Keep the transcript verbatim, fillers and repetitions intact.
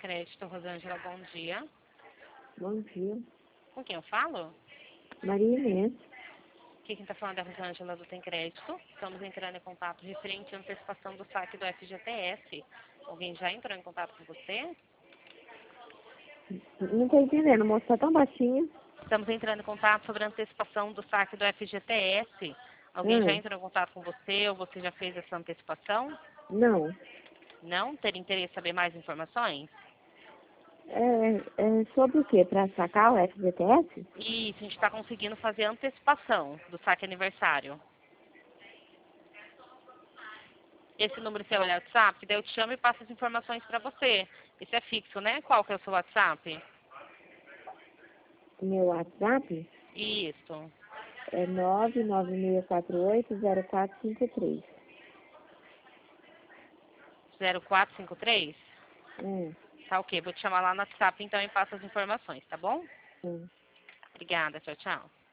Crédito, Rosângela, bom dia. Bom dia. Com quem eu falo? Maria Inês. Aqui quem está falando é a Rosângela do Tem Crédito. Estamos entrando em contato referente à antecipação do saque do F G T S. Alguém já entrou em contato com você? Não estou entendendo, moço, tá tão baixinho. Estamos entrando em contato sobre a antecipação do saque do F G T S. Alguém já Ah, entrou em contato com você ou você já fez essa antecipação? não. Não? Ter interesse em saber mais informações? É, é sobre o quê? Para sacar o F G T S? Isso, a gente está conseguindo fazer a antecipação do saque aniversário. Esse número seu é o WhatsApp, daí eu te chamo e passo as informações para você. Esse é fixo, né? Qual que é o seu WhatsApp? Meu WhatsApp Isso. é nove nove seis quatro oito zero quatro cinco três. zero quatro cinco três? Hum, Tá ok, vou te chamar lá no WhatsApp então e passo as informações, tá bom? hum. Obrigada, tchau, tchau.